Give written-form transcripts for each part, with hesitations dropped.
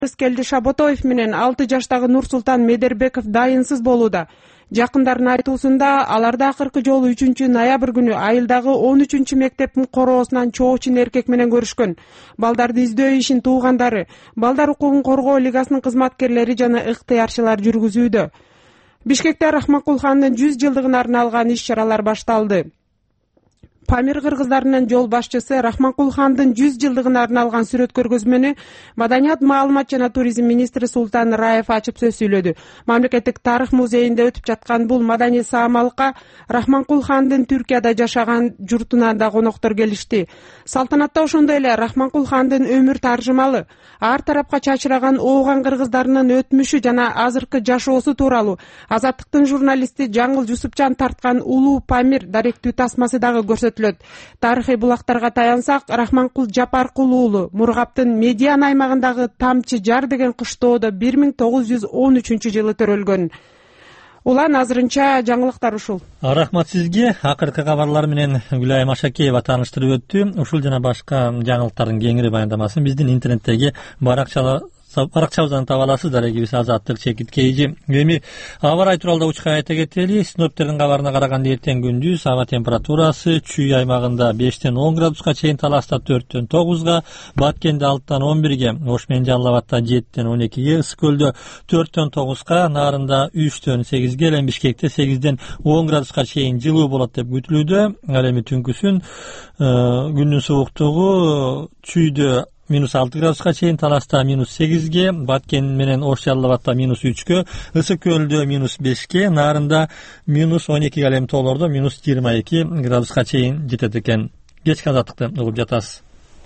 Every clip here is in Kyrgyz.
Скелди Шаботоев менен 6 жаштагы Нурсултан Медербеков дайынсыз болууда. Жакындардын айтуусунда аларды акыркы жолу 3-ноябрь күнү айылдагы 13-мектептин короосунан чоочун эркек менен көрүшкөн. Балдарды издөө ишин туугандары, Балдар укугун коргоо лигасынын кызматкерлери жана ыктыярчылар жүргүзүүдө. Бишкекте Рахманкулхандын 100 жылдыгына арналган иш-чаралар башталды. Памир кыргыздарынын жол башчысы Рахманкулхандын 100 жылдыгына арналган сүрөт көргөзмөнү Маданият, маалымат жана туризм министри Султан Раев ачып сөз сүйлөдү. Мамлекеттик тарых музейинде өтүп жаткан бул маданий саамалыкка Рахманкулхандын Түркияда жашаган журтунан да коноктор келишти. Салтанатта ошондой эле Рахманкулхандын өмүр таржымалы, ар тарапка чачыраган ооган кыргыздарынын өтмүшү жана азыркы жашоосу тууралуу Азаттыктын журналисти Жаңыл Жусупжан тарткан улуу Памир даректүү тасмасы дагы көрсөтүлөт. Тарыхый булактарга таянсак, Рахманкул Жапаркул уулу Мургаптын Медиан аймагындагы Тамчы жар деген кыштоодо 1913-жылы төрөлгөн. Улан азырынча жаңылыктар ушул. Рахмат сизге. Акыркы кабарлар менен Гүлайым Ашакеева тааныштырып өттү. Ушул жана башка жаңылыктардын кеңири баяндамасын биздин интернеттеги баракчабыздан таба аласыздар. Эгибиз Азаттык _KG. Эми аба ырайы тууралуу учка айта кетели. Синоптиктердин кабарына караганда эртең күндүз аба температурасы Чүй аймагында 5-10 градуска чейин, Таласта 4-9 га, Баткенде 6-11 ге, Ош менен Жалал Абадта 7-12 ге, Ысык көлдө 4-9 га, Нарында 3-8 ге, эми Бишкекте 8-10 градуска чейин жылуу болот деп күтүлүүдө. Ал эми түнкүсүн күндүн сууктугу Чүйдө -6 градуска чейин, Таласта -8 ге, Баткен менен Ош Жалал Абадта -3 ге, Ысык көлдө -5 ге, Нарында -12 ге, эми тоолордо -22 градуска чейин жетет экен. Кечки Азаттыкты угуп жатасыз.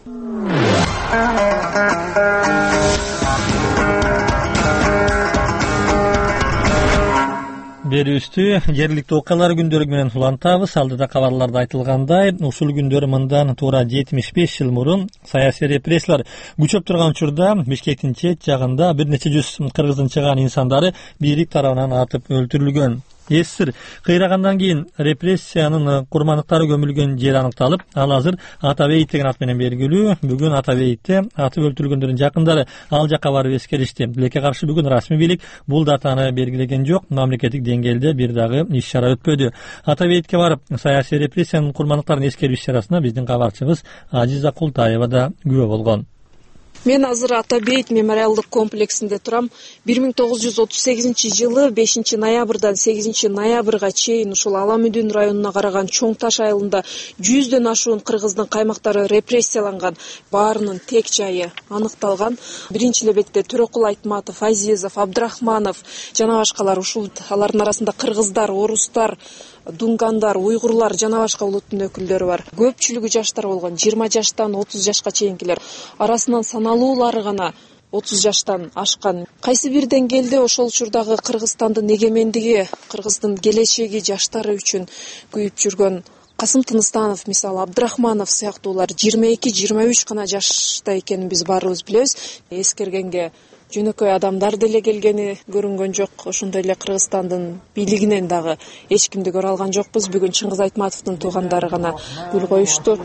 Берүүстү жергиликтүү окуялар күндөрү менен улантабыз. Алдыда кабарларда айтылгандай, ушул күндөрү мындан туура 75 жыл мурун саясий репрессиялар күчөп турган учурда Бишкектин чет жагында бир нече жүз кыргыздын чыгаан инсандары бийлик тарабынан атып өлтүрүлгөн. СССР кыйрагандан кийин репрессиянын курмандыктары көмүлгөн жер аныкталып, ал азыр Атабейит деген ат менен белгилүү. Бүгүн Атабейитте атып өлтүрүлгөндөрдүн жакындары ал жакка барып эскеришти. Тилекке каршы бүгүн расмий бийлик бул датаны белгилеген жок. Мамлекеттик деңгээлде бир дагы иш-чара өтпөдү. Атабейитке барып саясий репрессиянын курмандыктарын эскерүү иш-чарасына биздин кабарчыбыз Ажиза Култаева да күбө болгон. Мен азыр Атабейит мемориалдык комплексинде турам. 1938 жылы 5 ноябрдан 8 ноябрга чейин ушул Аламүдүн районуна караган Чоң Таш айылында 100дөн ашуун кыргыздын каймактары репрессияланган. Баарынын тек жайы аныкталган. Биринчи лебетте Төрөкул Айтматов, Азизов, Абдрахманов жана башкалар, ушул алардын арасында кыргыздар, орустар, дунгандар, уйгурлар жана башка улуттун өкүлдөрү бар. Көпчүлүгү жаштар болгон, 20 жаштан 30 жашка чейинкилер. Арасынан саналуулары гана 30 жаштан ашкан. Кайсы бир деңгээлде ошол учурдагы Кыргызстандын эгемендиги, Кыргыздын келечеги, жаштары үчүн күйүп жүргөн Касым Тыныстанов, мисалы Абдрахманов сыяктуулар 22-23 гана жашта экенин биз баарыбыз билебиз. Эскергенге жөнөкөй адамдар деле келгени көрүнгөн жок. Ошондой эле Кыргызстандын бийлигинен дагы эч кимди көрө алган жокпуз. Бүгүн Чыңгыз Айтматовдун туугандары гана гүл коюшту.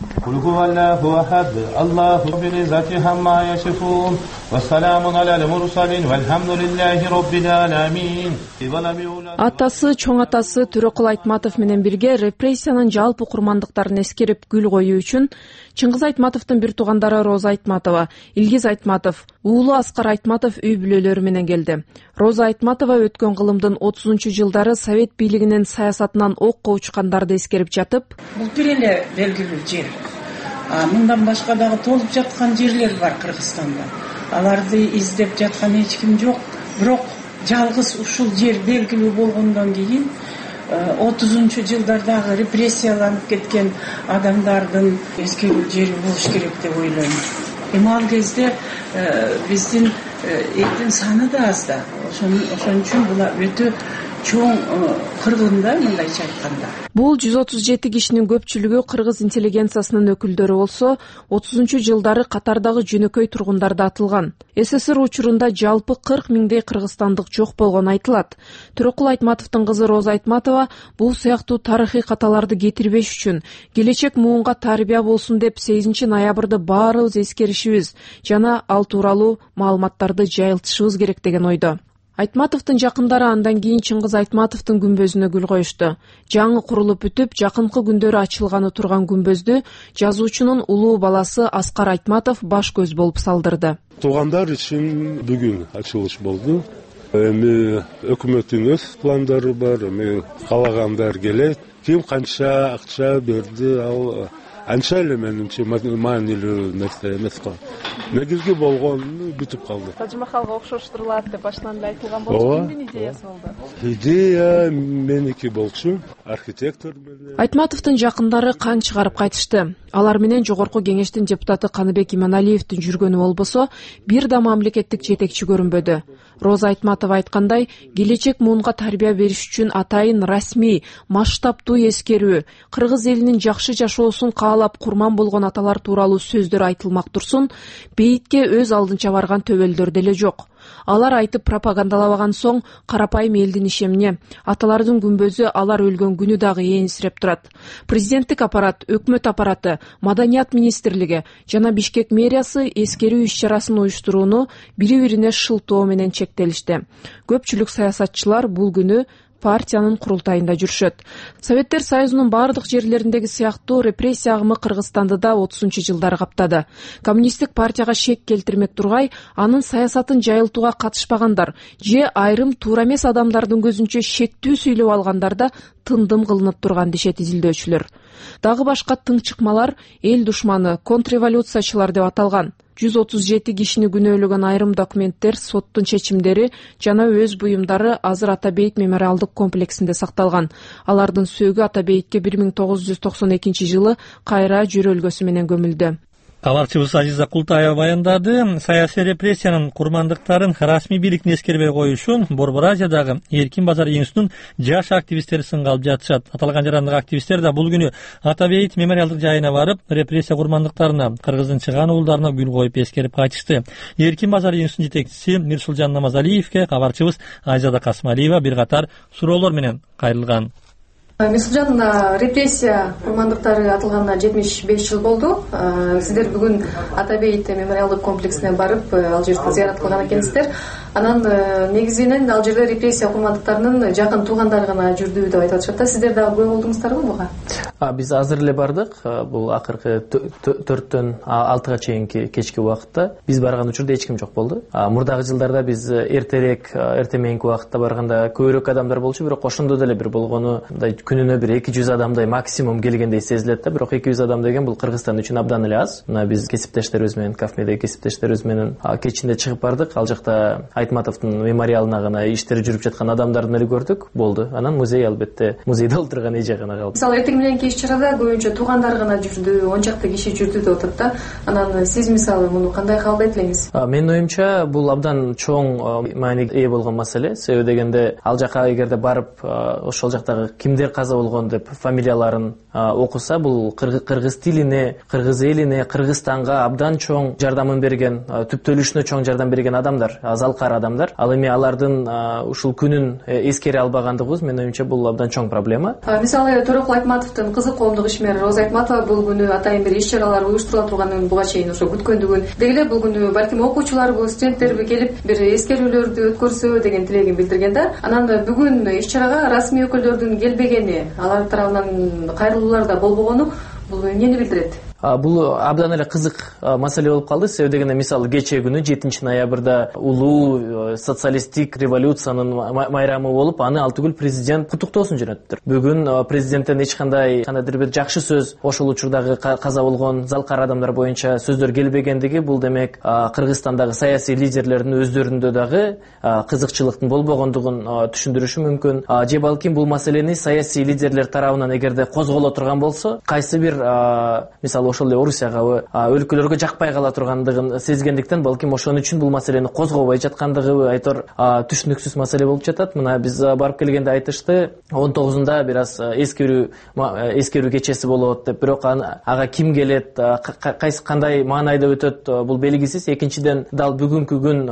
Атасы, чоң атасы Төрөкул Айтматов менен бирге репрессиянын жалпы курмандыктарын эскерип гүл коюу үчүн Чыңгыз Айтматовдун бир туугандары Роза Айтматова, Илгиз Айтматов, уулу Аскар Айтматов үй бүлөлөрү менен келди. Роза Айтматова өткөн кылымдын 30-жылдары Совет бийлигинин саясатынан окко учкандарды эскерип жатып, бул бир эле белгилүү жер. Мындан башка дагы толуп жаткан жерлер бар Кыргызстанда. Аларды издеп жаткан эч ким жок. Бирок жалгыз ушул жер белгилүү болгондон кийин 30-жылдардагы репрессияланып кеткен адамдардын эскерүү жери болуш керек деп ойлойм. Ал кезде биздин элдин саны да аз да. Ошон үчүн бул өтө чоң кыргын да, мындайча айтканда. Бул 137 кишинин көпчүлүгү кыргыз интеллигенциясынын өкүлдөрү болсо, 30-жылдары катардагы жөнөкөй тургундар да атылган. СССР учурунда жалпы 40 миңдей кыргызстандык жок болгону айтылат. Төрөкул Айтматовдун кызы Роза Айтматова бул сыяктуу тарыхый каталарды кетирбеш үчүн, келечек муунга тарбия болсун деп 8 ноябрды баарыбыз эскеришибиз жана ал тууралуу маалыматтарды жайылтышыбыз керек деген ойдо. Айтматовдун жакындары андан кийин Чыңгыз Айтматовдун күмбөзүнө гүл коюшту. Жаңы курулуп бүтүп, жакынкы күндөрү ачылганы турган күмбөздү жазуучунун улуу баласы Аскар Айтматов баш көз болуп салдырды. Туугандар үчүн бүгүн ачылыш болду. Эми өкмөттүн өз пландары бар, эми каалагандар келет. Ким канча акча берди, ал анча эле менимче маанилүү нерсе эмес го. Негизги болгон бүтүп калды. Тажымахалга окшоштурулат деп башынан эле айтылган болчу. Кимдин идеясы болду? Идея меники болчу, архитектор менен. Айтматовдун жакындары кан чыгарып кайтышты. Алар менен жогорку кеңештин депутаты Каныбек Иманалиевдин жүргөнү болбосо, бир да мамлекеттик жетекчи көрүнбөдү. Роза Айтматова айткандай, келечек муунга тарбия бериш үчүн атайын расмий, масштабтуу эскерүү, кыргыз элинин жакшы жашоосун каалап курман болгон аталар тууралуу сөздөр айтылмак турсун, бейитке өз алдынча барган төбөлдөр деле жок. Алар айтып пропагандалабаган соң карапайым элдин ишемине, аталардын күмбөзү алар өлгөн күнү дагы ээнсиреп турат. Президенттик аппарат, өкмөт аппараты, Маданият министрлиги жана Бишкек мэриясы эскерүү иш-чарасын уюштурууну бири-бирине шылтоо менен чектелишти. Көпчүлүк саясатчылар бул күнү партиянын курултайында жүрүшөт. Советтер Союзунун бардык жерлериндеги сыяктуу репрессия агымы Кыргызстанды да 30-жылдары каптады. Коммунисттик партияга шек келтирмек тургай, анын саясатын жайылтууга катышпагандар же айрым туура эмес адамдардын көзүнчө шектүү сүйлөп алгандарда тындым кылынып турган дешет изилдөөчүлөр. Дагы башка тың чыкмалар эл душманы, контрреволюциячылар деп аталган. 137 кишини күнөөлөгөн айрым документтер, соттун чечимдери жана өз буюмдары азыр Атабейит мемориалдык комплексинде сакталган. Алардын сөөгү Атабейитке 1992 кайра жөрөлгөсү менен көмүлдү. Кабарчыбыз Азиза Култаева баяндады. Саясий репрессиянын курмандыктарын расмий бийликтин эскербей коюшун Борбор Азиядагы Эркин базар институтунун жаш активисттери сынга алып жатышат. Аталган жарандык активисттер да бул күнү Атабейит мемориалдык жайына барып, репрессия курмандыктарына, кыргыздын чыган уулдарына гүл коюп эскерип кайтышты. Эркин базар институтунун жетекчиси Мирсулжан Намазалиевке кабарчыбыз Айзада Касмалиева бир катар суроолор менен кайрылган. Мирсулжан, репрессия курмандыктары атылганына 75 жыл болду. Сиздер бүгүн Атабейит мемориалдык комплексине барып, ал жерди зыярат кылган экенсиздер. Анан негизинен ал жерде репрессия курмандыктарынын жакын туугандары гана жүрдү деп айтып атышат. Сиздер дагы күбө болдуңуздарбы буга? Биз азыр эле бардык. Бул акыркы 4-төн 6-га чейинки кечки убакытта. Биз барган учурда эч ким жок болду. Мурдагы жылдарда биз эрте мененки убакытта барганда көбүрөөк адамдар болчу, бирок ошондо деле бир болгону күнүнө бир 200 адамдай максимум келгендей сезилет да. Бирок 200 адам деген бул Кыргызстан үчүн абдан эле аз. Мына биз кесиптештерибиз менен, Кафмедеги кесиптештерибиз менен кечинде чыгып бардык. Ал жакта Айтматовдун мемориалына гана иштери жүрүп жаткан адамдарды эле көрдүк. Болду. Анан музей албетте, музейде олтурган эже гана калды. Мисалы эртең мененки иш-чарада көбүнчө туугандар гана жүрдү, 10 чакты киши жүрдү деп атат да. Анан сиз мисалы муну кандай кабылдайт элеңиз? Менин оюмча бул абдан чоң мааниге ээ болгон маселе. Себеби дегенде ал жака эгерде барып ошол жактагы кимдер каза болгон деп фамилияларын окуса, бул кыргыз тилине, кыргыз элине, Кыргызстанга абдан чоң жардамын берген, түптөлүшүнө чоң жардам берген адамдар, залкар адамдар. Ал эми алардын ушул күнүн эскере албагандыгыбыз менин оюмча бул абдан чоң проблема. Мисалы Төрөкул Айтматовдун кызы коомдук ишмери Роза Айтматова бул күнү атайын бир иш-чаралар уюштурула турганын буга чейин ошо күткөндүгүн, деги эле бул күнү балким окуучуларбы, студенттерби келип бир эскерүүлөрдү өткөрсө деген тилегин билдирген да. Анан бүгүн иш-чарага расмий өкүлдөрдүн келбегени, алар тарабынан кайрылуулар да болбогону бул эмнени билдирет? Бул абдан эле кызык маселе болуп калды. Себеби дегенде мисалы кече күнү 7 ноябрда улуу социалисттик революциянын майрамы болуп, аны Алтыгүл президент куттуктоосун жөнөттүр. Бүгүн президенттен эч кандайдыр бир жакшы сөз, ошол учурдагы каза болгон залкар адамдар боюнча сөздөр келбегендиги, бул демек Кыргызстандагы саясий лидерлердин өздөрүндө дагы кызыкчылыктын болбогондугун түшүндүрүшү мүмкүн. Же балким бул маселени саясий лидерлер тарабынан эгерде козголо турган болсо, кайсы бир мисалы ошол эле Орусиягабы өлкөлөргө жакпай кала тургандыгын сезгендиктен балким ошон үчүн бул маселени козгобой жаткандыгы айтор түшүнүксүз маселе болуп жатат. Мына биз барып келгенде айтышты 19-унда бир аз эскерүү кечеси болот деп, бирок ага ким келет, кандай маанайда өтөт бул белгисиз. Экинчиден дал бүгүнкү күн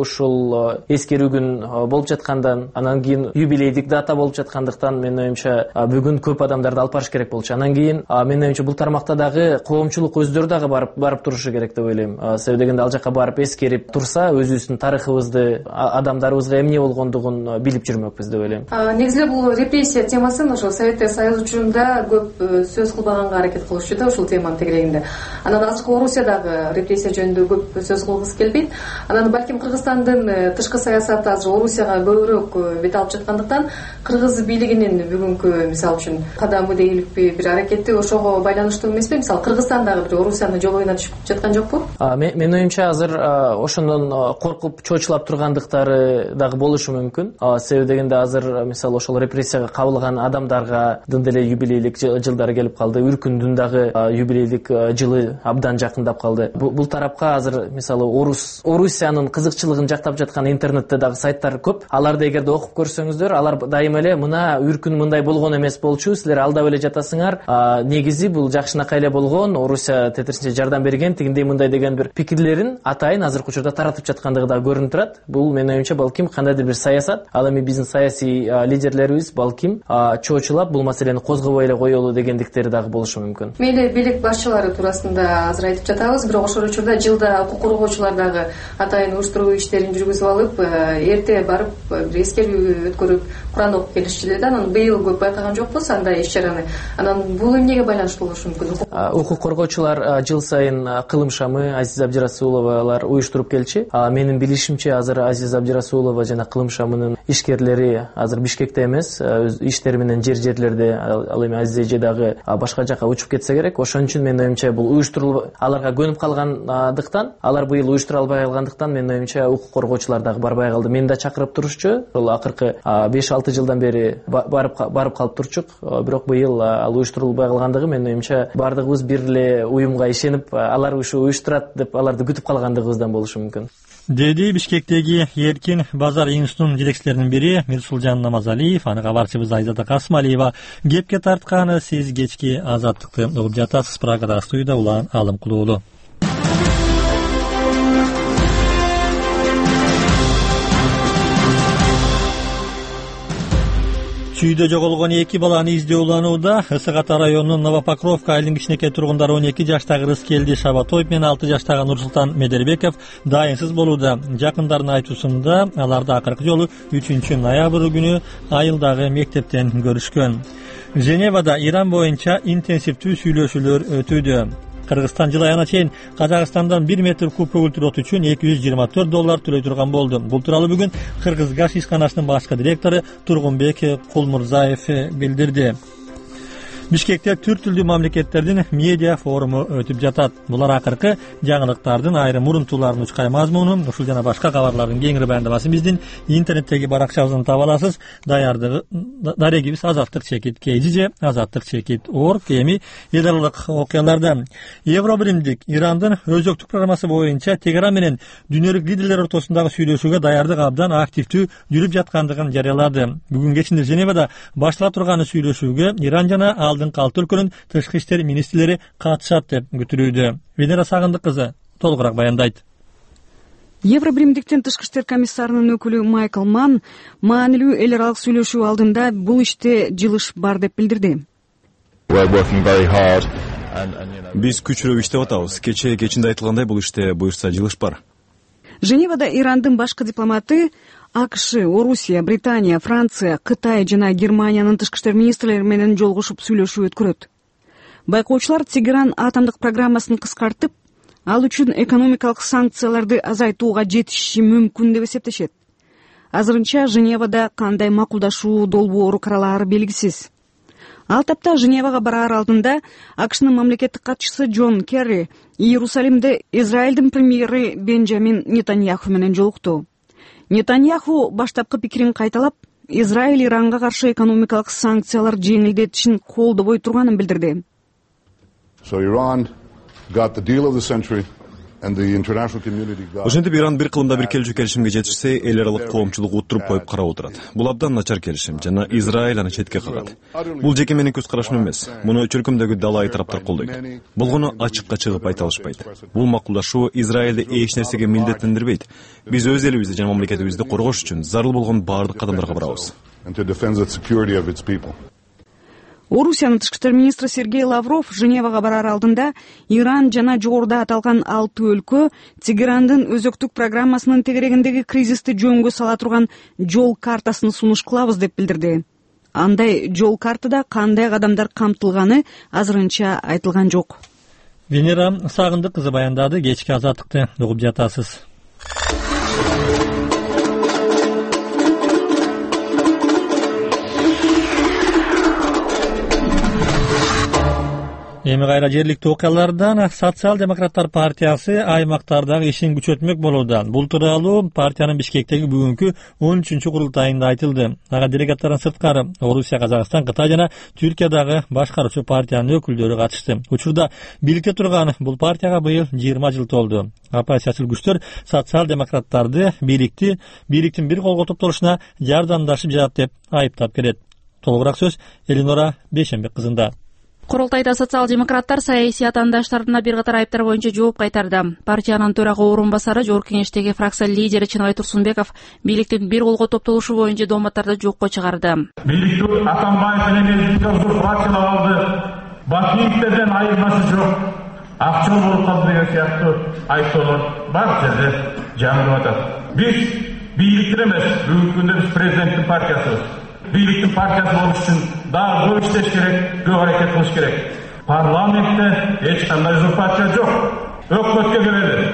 ушул эскерүү күн болуп жаткандан, анан кийин юбилейдик дата болуп жаткандыктан менин оюмча бүгүн көп адамдарды алып барыш керек болчу. Анан кийин менин оюмча бул тармакта дагы коомчулук өздөрү дагы барып турушу керек деп ойлойм. Себеби дегенде ал жака барып эскерип турса, өзүбүздүн тарыхыбызды, адамдарыбызга эмне болгондугун билип жүрмөкпүз деп ойлойм. Негизи эле бул репрессия темасын ошо Советтер Союзу учурунда көп сөз кылбаганга аракет кылышчу да ушул теманын тегерегинде. Анан азыркы Орусиядагы репрессия жөнүндө көп сөз кылгысы келбейт. Анан балким Кыргызстандын тышкы саясаты азыр Орусияга көбүрөөк бет алып жаткандыктан кыргыз бийлигинин бүгүнкү мисалы үчүн кадамы дейиликпи, бир аракети ошого байланыштуу эмеспи? Мисалы Кыргызстан дагы бир Орусиянын жобоюна түшүп жаткан жокпу? Менин оюмча азыр ошондон коркуп чоочулап тургандыктары дагы болушу мүмкүн. Себеби дегенде азыр мисалы ошол репрессияга кабылган адамдарга деле юбилейлик жылдары келип калды. Үркүндүн дагы юбилейлик жылы абдан жакындап калды. Бул тарапка азыр мисалы Орусиянын кызыкчылыгын жактап жаткан интернетте дагы сайттар көп. Аларды эгерде окуп көрсөңүздөр, алар дайыма эле мына үркүн мындай болгон эмес болчу, силер алдап эле жатасыңар. Негизи бул жакшынакай эле болгон, Орусия тетирисинче жардам берген, тигиндей мындай деген бир пикирлерин атайын азыркы учурда таратып жаткандыгы да көрүнүп турат. Бул менин оюмча балким кандайдыр бир саясат. Ал эми биздин саясий лидерлерибиз балким чоочулап бул маселени козгобой эле коелу дегендиктери дагы болушу мүмкүн. Мейли бийлик башчылары туурасында азыр айтып жатабыз, бирок ошол учурда жылда укук коргоочулар дагы атайын уюштуруу иштерин жүргүзүп алып, эрте барып бир эскерүү өткөрүп, Куран окуп келишчү эле да. Анан быйыл көп байкаган жокпуз андай иш-чараны. Анан бул эмнеге байланыштуу болушу мүмкүн? Укук коргоочулар жыл сайын кылым шамы Азиз Абдирасуловалар уюштуруп келчү. Менин билишимче азыр Азиз Абдирасулова жана кылым шамынын ишкерлери азыр Бишкекте эмес, өз иштери менен жерлерде, ал эми Азиз эже дагы башка жака учуп кетсе керек. Ошон үчүн менин оюмча бул уюштурулуп, аларга көнүп калгандыктан, алар быйыл уюштура албай калгандыктан менин оюмча укук коргоочулар дагы барбай калды. Мени да чакырып турушчу. Ошол акыркы 5-6 жылдан бери барып калып турчук. Бирок быйыл ал уюштурулбай калгандыгы менин оюмча бардыгыбыз бир эле уюмга ишенип, алар ушу уюштурат деп аларды күтүп калгандыгыбыздан болушу мүмкүн. Деди Бишкектеги Эркин базар институтунун жетекчилеринин бири Мирсулжан Намазалиев. Аны кабарчыбыз Айзада Касымалиева кепке тартканы. Сиз кечки Азаттыкты угуп жатасыз. Прагада студияда Улан Алым Кулуулу. Чүйдө жоголгон 2 баланы издөө уланууда. Ысык Ата районунун Новопокровка айылынын кичинекей тургундары 12 жаштагы Рыскелди Шабатоев менен 6 жаштагы Нурсултан Медербеков дайынсыз болууда. Жакындарынын айтуусунда аларды акыркы жолу 3 ноябрь күнү айылдагы мектептен көрүшкөн. Женевада Иран боюнча интенсивдүү сүйлөшүүлөр өтүүдө. Кыргызстан жыл айына чейин Казакстандан 1 метр куб көгүлтүр от үчүн $224 төлөй турган болду. Бул тууралуу бүгүн Кыргыз газ ишканасынын башкы директору Тургунбек Кулмурзаев билдирди. Бишкекте түрк тилдүү мамлекеттердин медиа форуму өтүп жатат. Булар акыркы жаңылыктардын айрым урунтууларын учкай мазмунун, ушул жана башка кабарлардын кеңири баяндамасын биздин интернеттеги баракчабыздан таба аласыз. Дарегибиз Азаттык чекит KG, Азаттык чекит org. Эми эл аралык окуялардан Евробиримдик Ирандын өзөктүк программасы боюнча Тегеран менен дүйнөлүк лидерлер ортосундагы сүйлөшүүгө даярдык абдан активдүү жүрүп жаткандыгын жарыялады. Бүгүн кечинде Женевада баштала турган сүйлөшүүгө Иран жана алдыңкы 6 өлкөнүн тышкы иштер министрлери катышат деп күтүлүүдө. Венера Сагындык кызы толугураак баяндайт. Евробиримдиктин тышкы иштер комиссарынын өкүлү Майкл Манн маанилүү эл аралык сүйлөшүү алдында бул иште жылыш бар деп билдирди. Биз күчүрөөп иштеп атабыз. Кечинде айтылгандай бул иште буюрса жылыш бар. Женевада Ирандын башкы дипломаты АКШ, Орусия, Британия, Франция, Кытай жана Германиянын тышкы иштер министрлери менен жолугушуп сүйлөшүү өткөрөт. Байкоочулар Тегеран атомдук программасын кыскартып, ал үчүн экономикалык санкцияларды азайтууга жетиши мүмкүн деп эсептешет. Азырынча Женевада кандай макулдашуу долбоору каралаары белгисиз. Ал тапта Женевага бараар алдында АКШнын мамлекеттик катчысы Джон Керри Иерусалимде Израилдин премьери Бенджамин Нетаньяху менен жолукту. Нетаньяху баштапкы пикирин кайталап, Израиль Иранга каршы экономикалык санкциялар жеңилдетишин колдобой турганын билдирди. got the deal of the century. Ошентип Иран бир кылымда бир келүүчү келишимге жетишсе, эл аралык коомчулук утуруп коюп карап отурат. Бул абдан начар келишим жана Израиль аны четке кагат. Бул жеке менин көз карашым эмес. Муну чөлкөмдөгү далай тараптар колдойт. Болгону ачыкка чыгып айта алышпайт. Бул макулдашуу Израилди эч нерсеге милдеттендирбейт. Биз өз элибизди жана мамлекетибизди коргош үчүн зарыл болгон баардык кадамдарга барабыз. Орусиянын тышкы иштер министри Сергей Лавров Женевага барар алдында Иран жана жогоруда аталган 6 өлкө Тегерандын өзөктүк программасынын тегерегиндеги кризисти жөнгө сала турган жол картасын сунуш кылабыз деп билдирди. Андай жол картада кандай кадамдар камтылганы азырынча айтылган жок. Венера Сагындык кызы баяндады. Кечки азаттыкты угуп жатасыз. Эми кайра жергиликтүү окуялардан Социал-демократтар партиясы аймактардагы ишин күчөтмөк болууда. Бул тууралуу партиянын Бишкектеги бүгүнкү 13-чү курултайында айтылды. Ага делегаттардын сырткары Орусия, Казакстан, Кытай жана Түркиядагы башкаруучу партиянын өкүлдөрү катышты. Учурда бийликте турган бул партияга быйыл 20 жыл толду. Оппозициячыл күчтөр социал-демократтарды бийликтин бир колго топтолушуна жардамдашып жатат деп айыптап келет. Толугураак сөз Элинора Бейшенбек кызында. Курултайда социал-демократтар саясий атаандаштарына бир катар айыптар боюнча жооп кайтарды. Партиянын төрагы орун басары Жогорку Кеңештеги фракция лидери Чыныбай Турсунбеков бийликтин бир колго топтолушу боюнча дооматтарды жокко чыгарды. Бийликти Атамбаев менен Элдинов фракциялап алды. Бакиевтерден айырмасы жок. Акча болуп калды деген сыяктуу айыптоолор бар жерде жаңылып атат. Биз бийликтин эмес, бүгүнкү күндө биз президенттин партиясыбыз. Бийликтин партиясы болуш үчүн дагы көп иштеш керек, көп аракет кылыш керек. Парламентте эч кандай узурпация жок. Өкмөткө келели.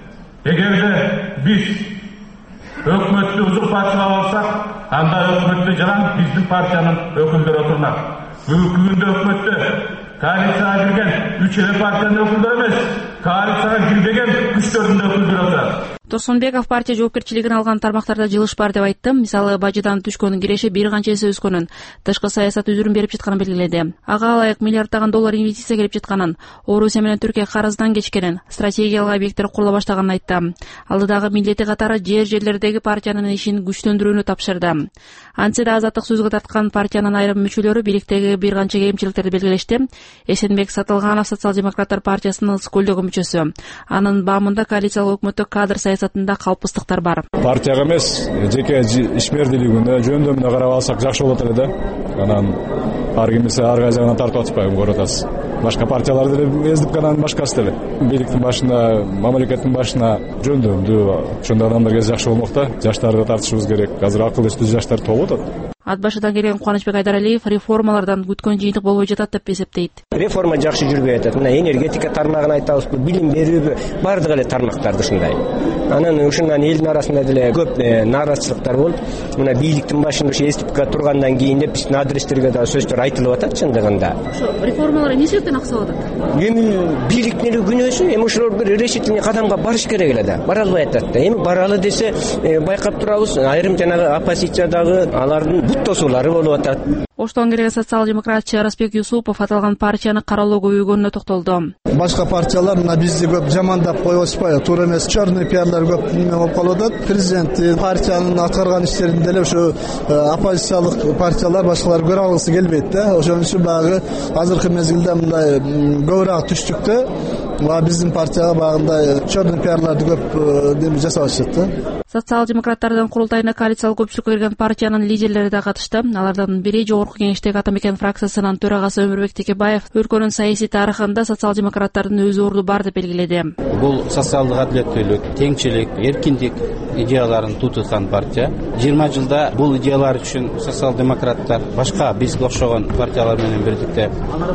Эгерде биз өкмөттү узурпациялап алсак, анда өкмөттү жаран биздин партиянын өкүлдөрү отурмак. Бүгүнкү күндө өкмөттө коалицияга кирген 3 эле партиянын өкүлдөрү эмес, коалицияга кирбеген күчтөрдүн өкүлдөрү отурат. Турсунбеков партия жоопкерчилигин алган тармактарда жылыш бар деп айтты. Мисалы, бажыдан түшкөн киреше бир канча эсе өскөнүн, тышкы саясат үзүрүн берип жатканын белгиледи. Ага ылайык миллиарддаган доллар инвестиция келип жатканын, Орусия менен Түркия карыздан кечкенин, стратегиялык объекттер курула баштаганын айтты. Алдыдагы милдети катары жерлердеги партиянын ишин күчтөндүрүүнү тапшырды. Антсе да азаттык сөзгө тарткан партиянын айрым мүчөлөрү бийликтеги бир канча кемчиликтерди белгилешти. Эсенбек Сатылганов социал-демократтар партиясынын Скөлдөгү мүчөсү. Анын баамында коалициялык өкмөттө кадр саясатында калпыстыктар бар. Партияга эмес, жеке ишмердүүлүгүнө, жөндөмүнө карап алсак жакшы болот эле да. Анан ар кимисе ар кай жагынан тартып атышпайбы көрүп атасыз. Башка партияларды деле эздип канан башкасы деле. Бийликтин башына, мамлекеттин башына жөндөмдүү, ошондой адамдар келсе жакшы болмок да. Жаштарды тартышыбыз керек. Азыр акыл эстүү жаштар толуп атат. Ат башыдан келген Кубанычбек Айдаралиев реформалардан күткөн жыйынтык болбой жатат деп эсептейт. Реформа жакшы жүрбөй атат. Мына энергетика тармагын айтабызбы, билим берүүбү, бардык эле тармактарды ушундай. Анан ушундан элдин арасында деле көп нааразычылыктар болуп, мына бийликтин башында ушу эстипка тургандан кийин деп биздин адрестерге да сөздөр айтылып атат чындыгында. Ошо реформалар эмне себептен аксап атат? Эми бийликтин эле күнөөсү, эми ошолор бир решительный кадамга барыш керек эле да. Бара албай атат да. Эми баралы десе байкап турабыз. Айрым жанагы оппозициядагы алардын буттосуулары болуп атат. Оштон келген социал-демократчы Арасбек Юсупов аталган партияны каралоо көбөйгөнүнө токтолду. Башка партиялар мына бизди көп жамандап коюп атышпайбы? Туура эмес, черный пиарлар көп неме болуп калып атат. Президент партиянын аткарган иштерин деле ошо оппозициялык партиялар башкалар көрө алгысы келбейт да. Ошон үчүн багы азыркы мезгилде мындай көбүрөөк түштүктө биздин партияга багындай черный пиарларды көп неме жасап атышат да. Социал-демократтардын курултайына коалициялык көпчүлүккө кирген партиянын лидерлери да катышты. Алардан бири Жогорку Кеңештеги Атамекен фракциясынын төрагасы Өмүрбек Текебаев өлкөнүн саясий тарыхында социал-демократтардын өз орду бар деп белгиледи. Бул социалдык адилеттүүлүк, теңчилик, эркиндик идеяларын тутуткан партия. 20 жылда бул идеялар үчүн социал-демократтар башка бизге окшогон партиялар менен бирдикте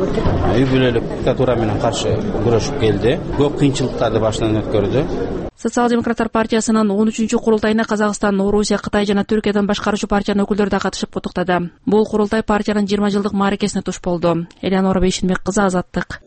үй бүлөлүк диктатура менен каршы күрөшүп келди. Көп кыйынчылыктарды башынан өткөрдү. Социал-демократтар партиясынын 13-чү курултайына Казакстан, Орусия, Кытай жана Түркиядан башкаруучу партиянын өкүлдөрү да катышып куттуктады. Бул курултай партиянын 20 жылдык мааракесине туш болду. Элеонора Бейшенбек кызы, Азаттык.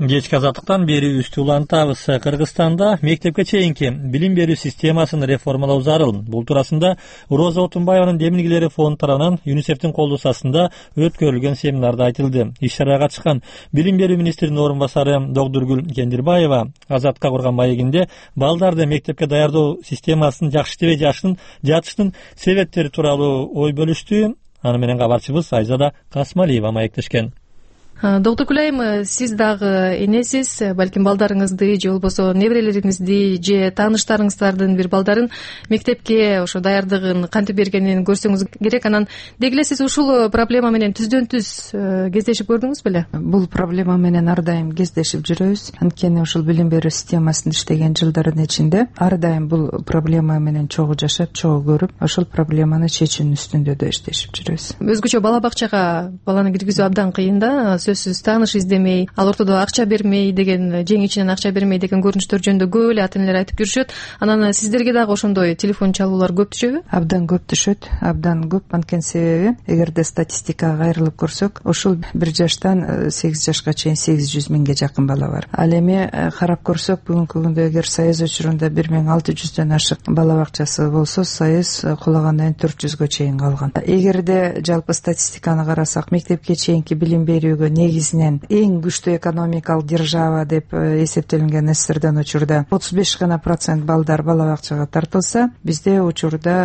кечки азаттыктан бери үстү улантабыз. Кыргызстанда мектепке чейинки билим берүү системасын реформалоо зарыл. Бул туурасында Роза Отунбаеванын демилгелери фонд тарабынан ЮНИСЕФтин колдоосу астында өткөрүлгөн семинарда айтылды. Иш-чарага катышкан билим берүү министринин орун басары Догдургүл Кендирбаева Азатка курган маегинде балдарды мектепке даярдоо системасын жакшы жатыштын себептери тууралуу ой бөлүштү. Аны менен кабарчыбыз Айзада Касмалиева маектешкен. Доктор Айым, сиз дагы энесиз, балким балдарыңызды же болбосо неберелериңизди же тааныштарыңыздардын бир балдарын мектепке ошо даярдыгын кантип бергенин көрсөңүз керек. Анан деги эле сиз ушул проблема менен түздөн түз кездешип көрдүңүз беле? Бул проблема менен ар дайым кездешип жүрөбүз. Анткени ушул билим берүү системасында иштеген жылдардын ичинде ар дайым бул проблема менен чогуу жашап, чогуу көрүп, ошол проблеманы чечүүнүн үстүндө да иштешип жүрөбүз. Өзгөчө бала бакчага баланы киргизүү абдан кыйын да. Сөзсүз тааныш издемей, ал ортодо акча бермей деген, жең ичинен акча бермей деген көрүнүштөр жөнүндө көп эле ата энелер айтып жүрүшөт. Анан сиздерге дагы ошондой телефон чалуулар көп түшөбү? Абдан көп түшөт, абдан көп. Анткени себеби, эгерде статистикага кайрылып көрсөк, ушул 1 жаштан 8 жашка чейин 800 миңге жакын бала бар. Ал эми карап көрсөк, бүгүнкү күндө эгер Союз учурунда 1600дөн ашык бала бакчасы болсо, Союз кулагандан 400гө чейин калган. Эгерде жалпы статистиканы карасак, мектепке чейинки билим берүүгө негизинен эң күчтүү экономикалык держава деп эсептелинген СССРден учурда 35% балдар бала бакчага тартылса, бизде учурда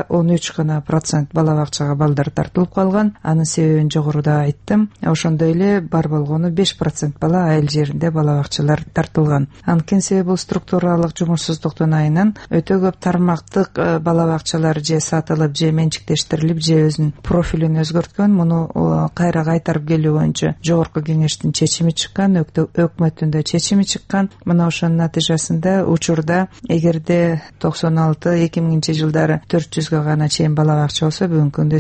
13% бала бакчага балдар тартылып калган. Анын себебин жогоруда айттым. Ошондой эле бар болгону 5% бала айыл жеринде бала бакчалар тартылган. Анткени себеби бул структуралык жумушсуздуктун айынан өтө көп тармактык бала бакчалар же сатылып, же менчиктештирилип, же өзүнүн профилин өзгөрткөн. Муну кайра кайтарып келүү боюнча жогорку кеңештин чечими чыккан, өкмөттүн да чечими чыккан. Мына ошонун натыйжасында учурда эгерде 96-2000 жылдары 400гө гана чейин бала бакча болсо, бүгүнкү күндө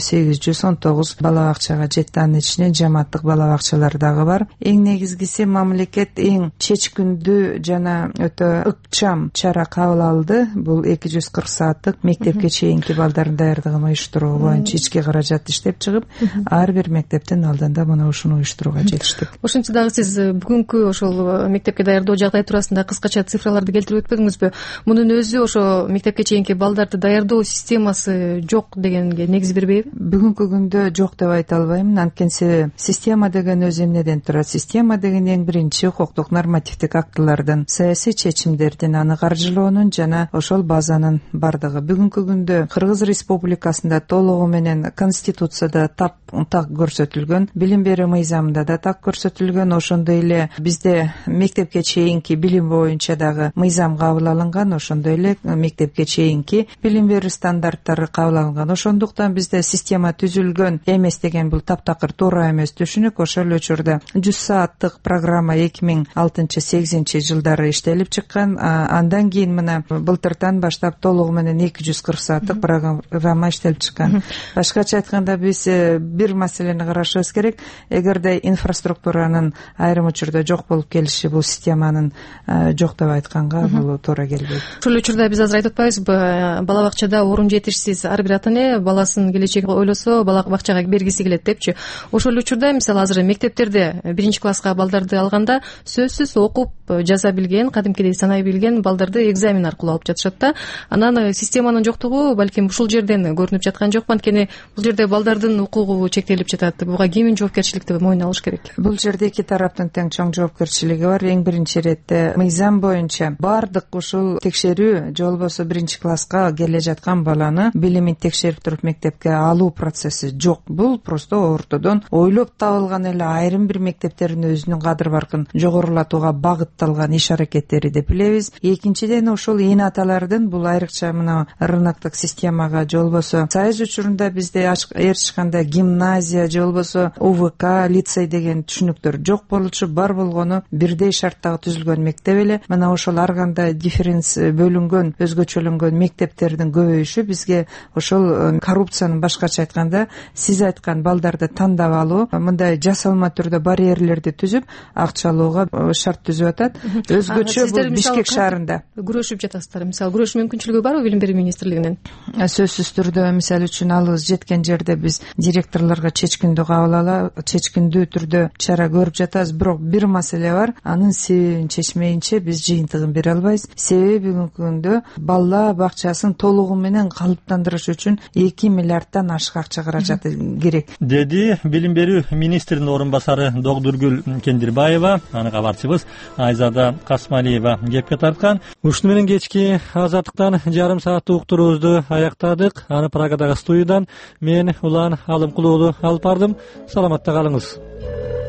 819 бала бакчага жетти. Анын ичинен жамааттык бала бакчалар дагы бар. Эң негизгиси мамлекет эң чечкиндүү жана өтө ыкчам чара кабыл алды. Бул 240 сааттык мектепке чейинки балдардын даярдыгын уюштуруу боюнча ички каражат иштеп чыгып, ар бир мектептин алдында мына ушуну уюштурууга жетиштик. Ошентсе дагы сиз бүгүнкү ошол мектепке даярдоо жагдай туурасында кыскача цифраларды келтирип өтпөдүңүзбү? Мунун өзү ошо мектепке чейинки балдарды даярдоо системасы жок дегенге негиз бербейби? Бүгүнкү күндө жок деп айта албайм. Анткени себеби система деген өзү эмнеден турат? Система деген эң биринчи укуктук нормативдик актылардын, саясий чечимдердин, аны каржылоонун жана ошол базанын бардыгы. Бүгүнкү күндө Кыргыз Республикасында толугу менен Конституцияда так көрсөтүлгөн, билим берүү мыйзамында да так көрсөтүлгөн. Ошондой эле бизде мектепке чейинки билим боюнча дагы мыйзам кабыл алынган, ошондой эле мектепке чейинки билим берүү стандарттары кабыл алынган. Ошондуктан бизде система түзүлгөн эмес деген бул таптакыр туура эмес түшүнүк. Ошол учурда 100 сааттык программа 2006-2008 жылдары иштелип чыккан. Андан кийин мына былтыртан баштап толугу менен 240 сааттык программа иштелип чыккан. Башкача айтканда, биз бир маселени карашыбыз керек. Эгерде инфраструктуранын айрым учурда жок болуп келиши бул системанын жок деп айтканга бул туура келбейт. Ошол учурда биз азыр айтып атпайбызбы, бала бакчада орун жетишсиз, ар бир ата эне баласынын келечегин ойлосо бала бакчага бергиси келет депчи. Ошол учурда мисалы азыр мектептерде 1-класска балдарды алганда сөзсүз окуп жаза билген, кадимкидей санай билген балдарды экзамен аркылуу алып жатышат да. Анан системанын жоктугу балким ушул жерден көрүнүп жаткан жокпу? Анткени бул жерде балдардын укугу чектелип жатат. Буга кимдин жоопкерчиликти мойнуна алыш керек? Бул жерде эки тараптын тең чоң жоопкерчилиги бар. Эң биринчи иретте мыйзам боюнча бардык ушул текшерүү же болбосо 1-класска келе жаткан баланы билимин текшерип туруп мектепке алуу процесси жок. Бул просто ортодон ойлоп табылган эле айрым бир мектептердин өзүнүн кадыр баркын жогорулатууга багытталган иш аракеттери деп билебиз. Экинчиден ошол эне аталардын бул айрыкча мына рыноктук системага же болбосо Союз учурунда бизде ээрчи кандай гимназия же болбосо УВК, лицей деген түшүнүктөр жок болчу. Бар болгону бирдей шарттагы түзүлгөн мектеп эле. Мына ошол ар кандай бөлүнгөн, өзгөчөлөнгөн мектептердин көбөйүшү бизге ошол коррупциянын, башкача айтканда, сиз айткан балдарды тандап алуу, мындай жасалма түрдө барьерлерди түзүп, акча алууга шарт түзүп атат. Өзгөчө бул Бишкек шаарында күрөшүп жатасыздар. Мисалы күрөшүү мүмкүнчүлүгү барбы билим берүү министрлигинин? Сөзсүз түрдө, мисалы үчүн алыбыз жеткен жерде биз директорлорго чечкиндүү кабыл алып, чечкиндүү түрдө чара көрүп жатабыз. Бирок бир маселе бар, анын себебин чечмейинче биз жыйынтыгын бере албайбыз. Себеби бүгүнкү күндө балдар бакчасын толугу менен калыптандырыш үчүн 2 миллиарддан ашык акча каражаты керек, деди билим берүү министринин орун басары Догдургүл Кендирбаева. Аны кабарчыбыз Айзада Касмалиева кепке тарткан. Ушуну менен кечки Азаттыктан жарым сааттык уктуруубузду аяктадык. Аны Прагадагы студиядан мен Улан Алымкулуулу алып бардым. Саламатта калыңыз.